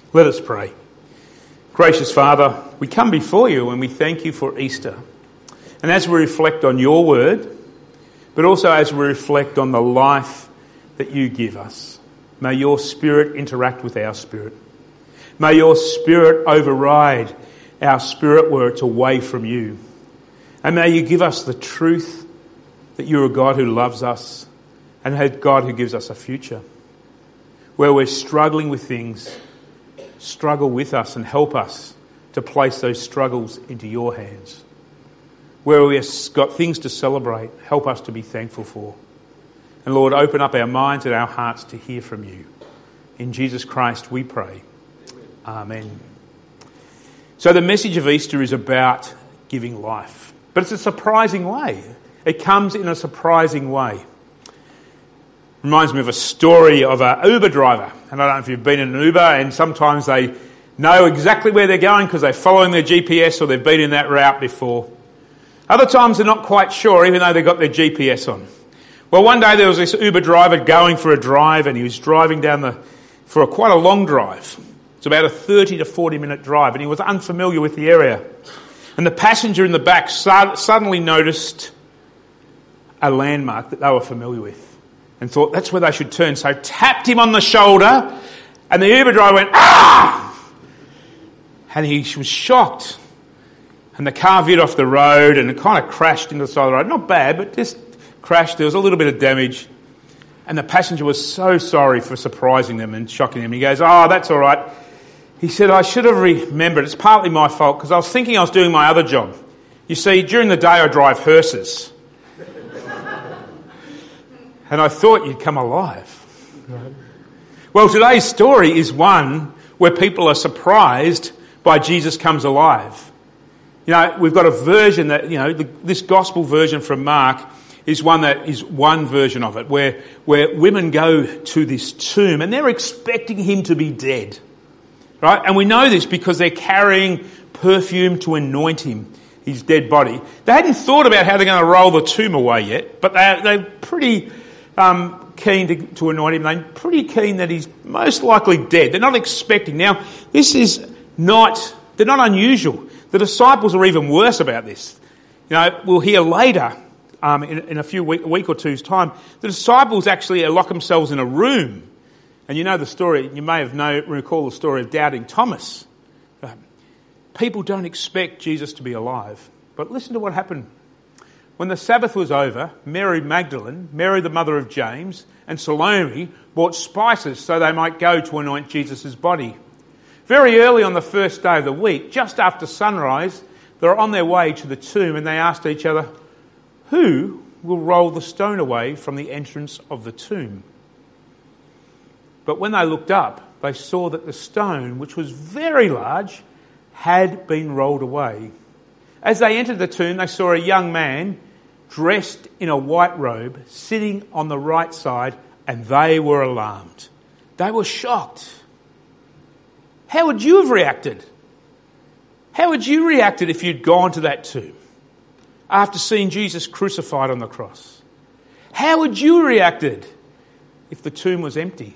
Let us pray. Gracious Father, we come before you and we thank you for Easter. And as we reflect on your word, but also as we reflect on the life that you give us, may your Spirit interact with our spirit. May your Spirit override our spirit where it's away from you. And may you give us the truth that you're a God who loves us and a God who gives us a future. Where we're struggling with things, struggle with us and help us to place those struggles into your hands. Where we've got things to celebrate, help us to be thankful for. And Lord, open up our minds and our hearts to hear from you. In Jesus Christ we pray. Amen. So the message of Easter is about giving life. But it's a surprising way. It comes in a surprising way. Reminds me of a story of an Uber driver. And I don't know if you've been in an Uber, and sometimes they know exactly where they're going because they're following their GPS or they've been in that route before. Other times they're not quite sure, even though they've got their GPS on. Well, one day there was this Uber driver going for a drive, and he was driving down for quite a long drive. It's about a 30 to 40 minute drive, and he was unfamiliar with the area. And the passenger in the back suddenly noticed a landmark that they were familiar with and thought that's where they should turn. So tapped him on the shoulder, and the Uber driver went, "Ah!" And he was shocked. And the car veered off the road and it kind of crashed into the side of the road. Not bad, but just crashed. There was a little bit of damage. And the passenger was so sorry for surprising them and shocking them. He goes, "Oh, that's all right." He said, "I should have remembered. It's partly my fault because I was thinking I was doing my other job. You see, during the day I drive hearses. And I thought you'd come alive." Right. Well, today's story is one where people are surprised by Jesus comes alive. You know, we've got a version that, this gospel version from Mark is one that is one version of it, where women go to this tomb and they're expecting him to be dead. Right? And we know this because they're carrying perfume to anoint him, his dead body. They hadn't thought about how they're going to roll the tomb away yet, but they're pretty keen to anoint him. They're pretty keen that he's most likely dead. They're not expecting. Now, they're not unusual. The disciples are even worse about this. We'll hear later, in a week or two's time, the disciples actually lock themselves in a room. And you know the story, you may recall the story of doubting Thomas. People don't expect Jesus to be alive. But listen to what happened. When the Sabbath was over, Mary Magdalene, Mary the mother of James, and Salome bought spices so they might go to anoint Jesus' body. Very early on the first day of the week, just after sunrise, they were on their way to the tomb and they asked each other, "Who will roll the stone away from the entrance of the tomb?" But when they looked up, they saw that the stone, which was very large, had been rolled away. As they entered the tomb, they saw a young man dressed in a white robe, sitting on the right side, and they were alarmed. They were shocked. How would you have reacted? How would you reacted if you'd gone to that tomb after seeing Jesus crucified on the cross? How would you have reacted if the tomb was empty?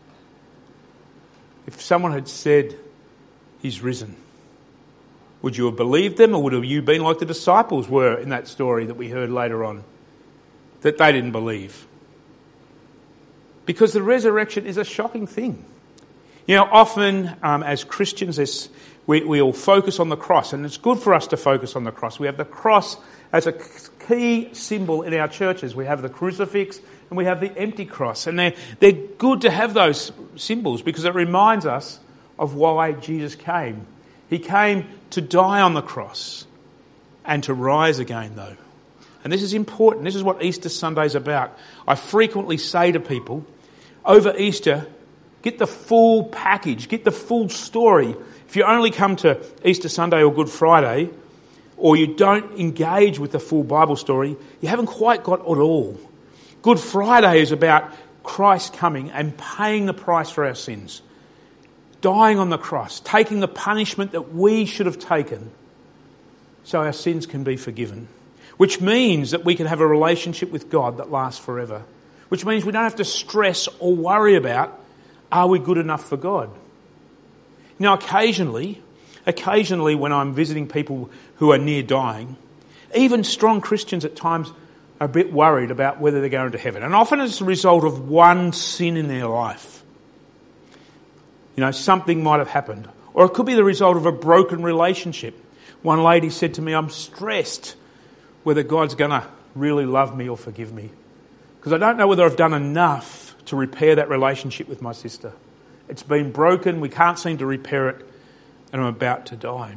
If someone had said, "He's risen"? Would you have believed them, or would have you been like the disciples were in that story that we heard later on, that they didn't believe? Because the resurrection is a shocking thing. Often as Christians, we all focus on the cross, and it's good for us to focus on the cross. We have the cross as a key symbol in our churches. We have the crucifix and we have the empty cross, and they're good to have those symbols because it reminds us of why Jesus came. He came to die on the cross and to rise again, though. And this is important. This is what Easter Sunday is about. I frequently say to people, over Easter, get the full package, get the full story. If you only come to Easter Sunday or Good Friday, or you don't engage with the full Bible story, you haven't quite got it all. Good Friday is about Christ coming and paying the price for our sins, dying on the cross, taking the punishment that we should have taken so our sins can be forgiven, which means that we can have a relationship with God that lasts forever, which means we don't have to stress or worry about, are we good enough for God? You know, occasionally when I'm visiting people who are near dying, even strong Christians at times are a bit worried about whether they're going to heaven. And often it's a result of one sin in their life. You know, something might have happened. Or it could be the result of a broken relationship. One lady said to me, I'm stressed whether God's going to really love me or forgive me, because I don't know whether I've done enough to repair that relationship with my sister. It's been broken, we can't seem to repair it, and I'm about to die.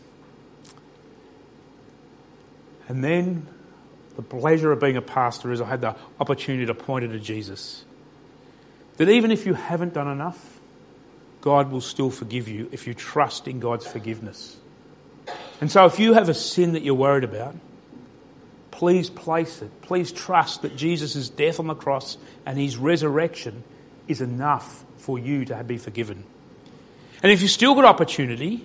And then the pleasure of being a pastor is I had the opportunity to point her to Jesus. That even if you haven't done enough, God will still forgive you if you trust in God's forgiveness. And so if you have a sin that you're worried about, please place it. Please trust that Jesus' death on the cross and his resurrection is enough for you to be forgiven. And if you've still got opportunity,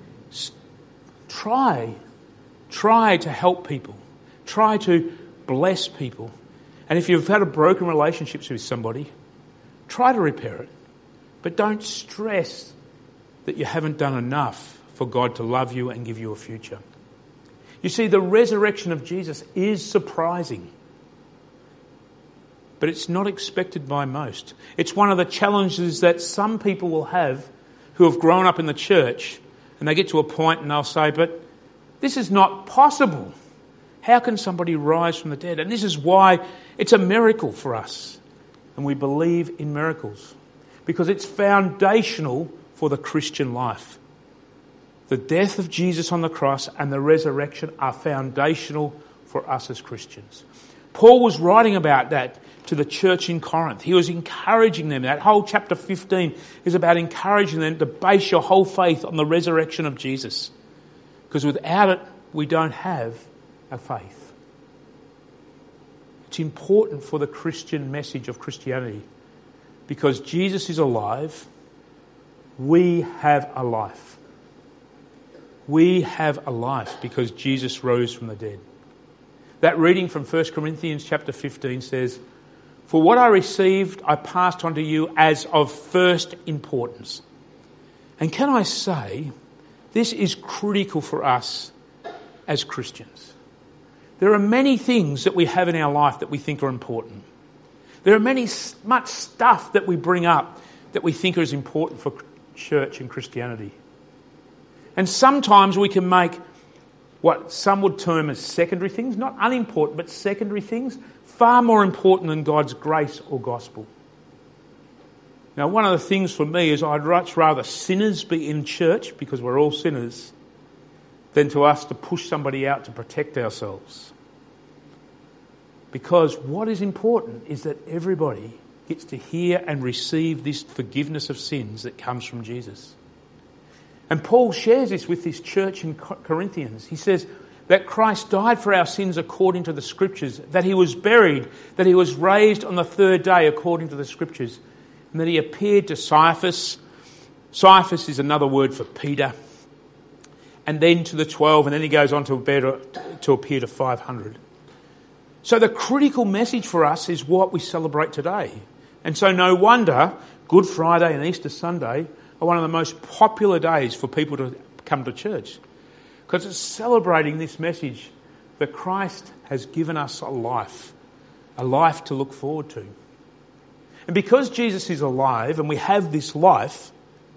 try to help people. Try to bless people. And if you've had a broken relationship with somebody, try to repair it. But don't stress that you haven't done enough for God to love you and give you a future. You see, the resurrection of Jesus is surprising, but it's not expected by most. It's one of the challenges that some people will have who have grown up in the church, and they get to a point and they'll say, but this is not possible. How can somebody rise from the dead? And this is why it's a miracle for us. And we believe in miracles because it's foundational for the Christian life. The death of Jesus on the cross and the resurrection are foundational for us as Christians. Paul was writing about that to the church in Corinth. He was encouraging them. That whole chapter 15 is about encouraging them to base your whole faith on the resurrection of Jesus. Because without it, we don't have a faith. It's important for the Christian message of Christianity. Because Jesus is alive, we have a life. We have a life because Jesus rose from the dead. That reading from 1 Corinthians chapter 15 says, "For what I received, I passed on to you as of first importance." And can I say, this is critical for us as Christians. There are many things that we have in our life that we think are important. There are much stuff that we bring up that we think is important for church and Christianity. And sometimes we can make what some would term as secondary things, not unimportant, but secondary things, far more important than God's grace or gospel. Now, one of the things for me is I'd much rather sinners be in church, because we're all sinners, than to us to push somebody out to protect ourselves. Because what is important is that everybody gets to hear and receive this forgiveness of sins that comes from Jesus. And Paul shares this with this church in Corinthians. He says that Christ died for our sins according to the Scriptures, that he was buried, that he was raised on the third day according to the Scriptures, and that he appeared to Cephas. Cephas is another word for Peter. And then to the 12, and then he goes on to appear to 500. So the critical message for us is what we celebrate today. And so no wonder Good Friday and Easter Sunday are one of the most popular days for people to come to church, because it's celebrating this message that Christ has given us a life to look forward to. And because Jesus is alive and we have this life,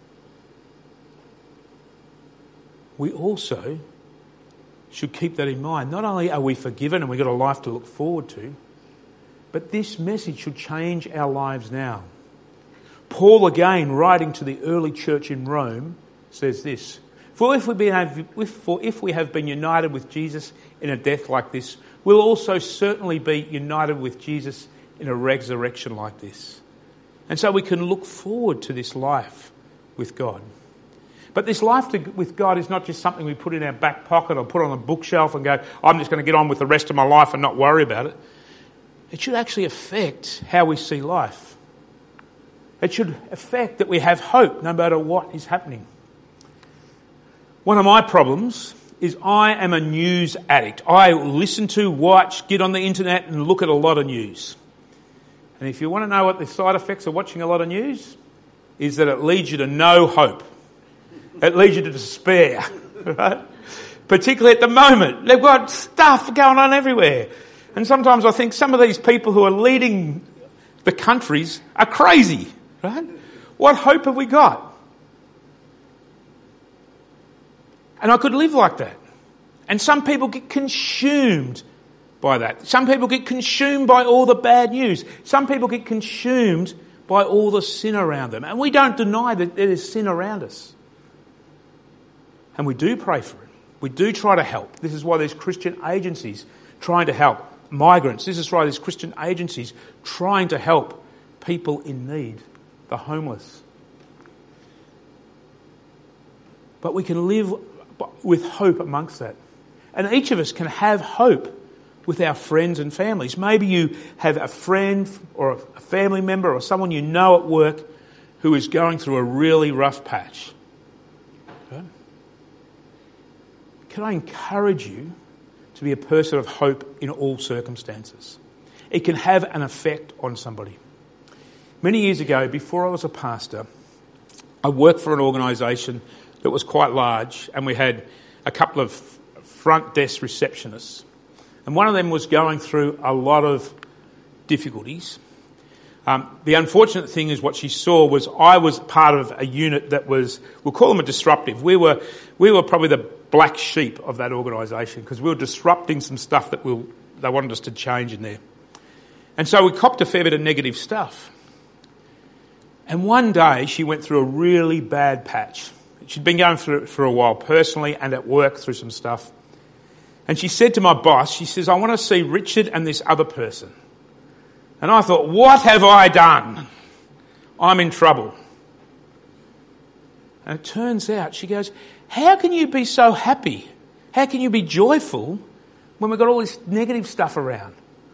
we also should keep that in mind. Not only are we forgiven and we've got a life to look forward to, but this message should change our lives now. Paul, again, writing to the early church in Rome, says this: For if we have been united with Jesus in a death like this, we'll also certainly be united with Jesus in a resurrection like this. And so we can look forward to this life with God. But this life with God is not just something we put in our back pocket or put on a bookshelf and go, I'm just going to get on with the rest of my life and not worry about it. It should actually affect how we see life. It should affect that we have hope no matter what is happening. One of my problems is I am a news addict. I listen to, watch, get on the internet and look at a lot of news. And if you want to know what the side effects of watching a lot of news, is that it leads you to no hope. It leads you to despair, right? Particularly at the moment. They've got stuff going on everywhere. And sometimes I think some of these people who are leading the countries are crazy, right? What hope have we got? And I could live like that. And some people get consumed by that. Some people get consumed by all the bad news. Some people get consumed by all the sin around them. And we don't deny that there is sin around us. And we do pray for it. We do try to help. This is why there's Christian agencies trying to help migrants. This is why there's Christian agencies trying to help people in need, the homeless. But we can live with hope amongst that. And each of us can have hope with our friends and families. Maybe you have a friend or a family member or someone you know at work who is going through a really rough patch. Okay? Can I encourage you to be a person of hope in all circumstances? It can have an effect on somebody. Many years ago, before I was a pastor, I worked for an organisation that was quite large, and we had a couple of front desk receptionists. And one of them was going through a lot of difficulties. The unfortunate thing is what she saw was I was part of a unit that was, we'll call them a disruptive. We were probably the black sheep of that organisation because we were disrupting some stuff that they wanted us to change in there. And so we copped a fair bit of negative stuff. And one day she went through a really bad patch. She'd been going through it for a while personally and at work through some stuff. And she said to my boss, she says, I want to see Richard and this other person. And I thought, what have I done? I'm in trouble. And it turns out, she goes, how can you be so happy? How can you be joyful when we've got all this negative stuff around?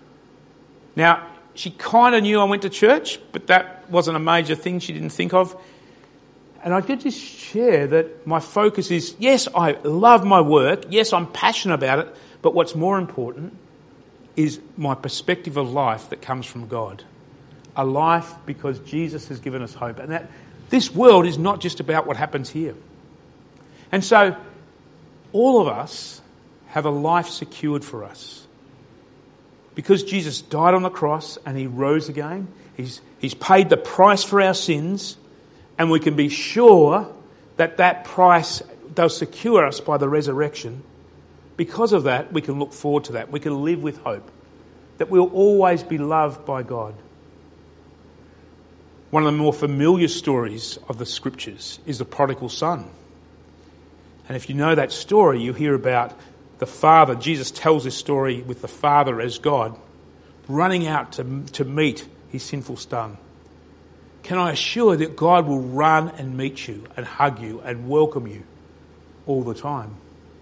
Now, she kind of knew I went to church, but that wasn't a major thing she didn't think of. And I did just share that my focus is, yes, I love my work. Yes, I'm passionate about it. But what's more important is my perspective of life that comes from God. A life because Jesus has given us hope. And that this world is not just about what happens here. And so all of us have a life secured for us. Because Jesus died on the cross and he rose again. He's paid the price for our sins. And we can be sure that that price does secure us by the resurrection. Because of that, we can look forward to that. We can live with hope. That we'll always be loved by God. One of the more familiar stories of the scriptures is the prodigal son. And if you know that story, you hear about the father. Jesus tells this story with the father as God, running out to meet his sinful son. Can I assure that God will run and meet you and hug you and welcome you all the time?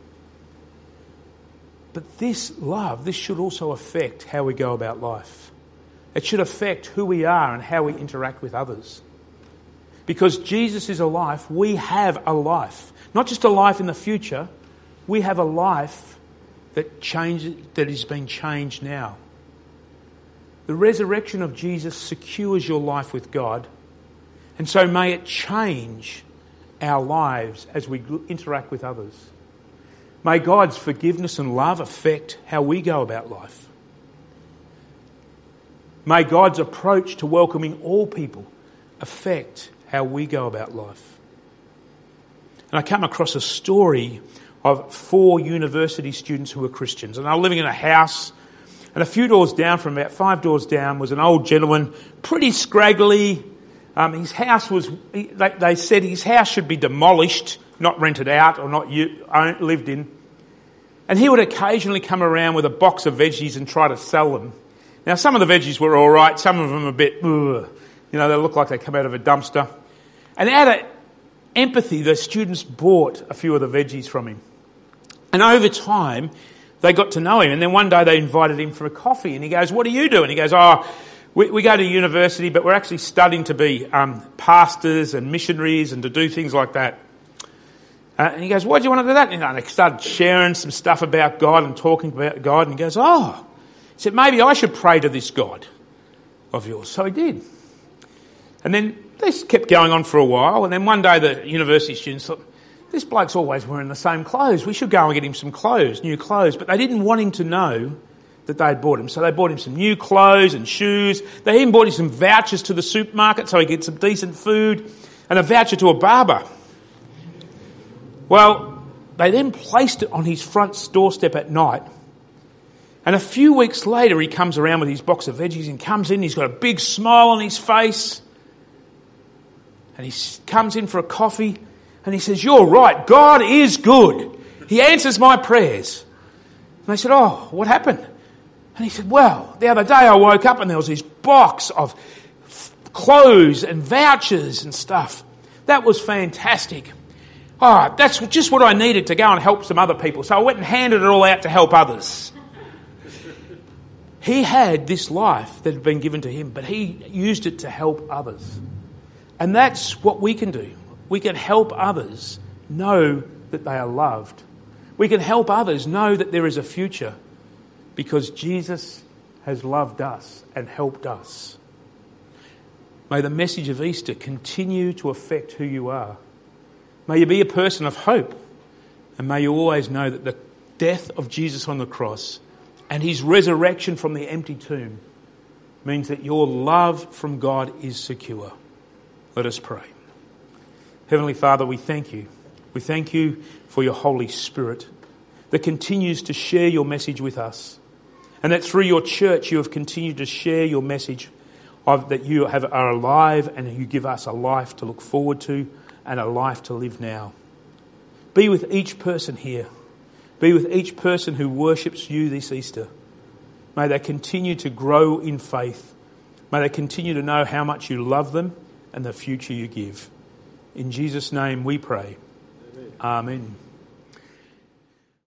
But this love, this should also affect how we go about life. It should affect who we are and how we interact with others. Because Jesus is a life, we have a life. Not just a life in the future, we have a life that is being changed now. The resurrection of Jesus secures your life with God, and so may it change our lives as we interact with others. May God's forgiveness and love affect how we go about life. May God's approach to welcoming all people affect how we go about life. And I come across a story of 4 university students who were Christians, and they were living in a house. And a few doors down, from about 5 doors down, was an old gentleman, pretty scraggly. His house was, they said his house should be demolished, not rented out or not lived in. And he would occasionally come around with a box of veggies and try to sell them. Now, some of the veggies were all right, some of them a bit, they look like they come out of a dumpster. And out of empathy, the students bought a few of the veggies from him. And over time, they got to know him, and then one day they invited him for a coffee, and he goes, what do you do? And he goes, we go to university, but we're actually studying to be pastors and missionaries and to do things like that. And he goes, why do you want to do that? And they started sharing some stuff about God and talking about God, and he goes, he said, maybe I should pray to this God of yours. So he did. And then this kept going on for a while, and then one day the university students thought, this bloke's always wearing the same clothes. We should go and get him some clothes, new clothes. But they didn't want him to know that they'd bought him. So they bought him some new clothes and shoes. They even bought him some vouchers to the supermarket so he could get some decent food and a voucher to a barber. Well, they then placed it on his front doorstep at night. And a few weeks later, he comes around with his box of veggies and comes in. He's got a big smile on his face. And he comes in for a coffee and he says, "You're right, God is good. He answers my prayers." And they said, "Oh, what happened?" And he said, "Well, the other day I woke up and there was this box of clothes and vouchers and stuff. That was fantastic. Oh, that's just what I needed to go and help some other people. So I went and handed it all out to help others." He had this life that had been given to him, but he used it to help others. And that's what we can do. We can help others know that they are loved. We can help others know that there is a future because Jesus has loved us and helped us. May the message of Easter continue to affect who you are. May you be a person of hope, and may you always know that the death of Jesus on the cross and his resurrection from the empty tomb means that your love from God is secure. Let us pray. Heavenly Father, we thank you. We thank you for your Holy Spirit that continues to share your message with us, and that through your church you have continued to share your message of that you are alive and you give us a life to look forward to and a life to live now. Be with each person here. Be with each person who worships you this Easter. May they continue to grow in faith. May they continue to know how much you love them and the future you give. In Jesus' name we pray. Amen.